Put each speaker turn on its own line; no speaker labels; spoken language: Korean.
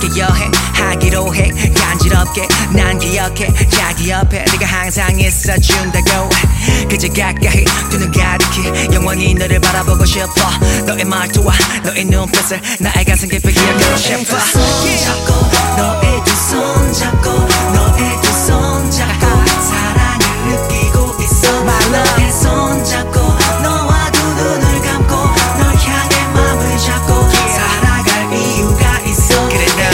함께 여행하기로 해. 간지럽게 난 기억해. 자기 옆에 네가 항상 있어준다고. 그저 가까이 두 눈 가리키 영원히 너를 바라보고 싶어. 너의 말투와 너의 눈빛을 나의 가슴 깊이 기억하고 싶어.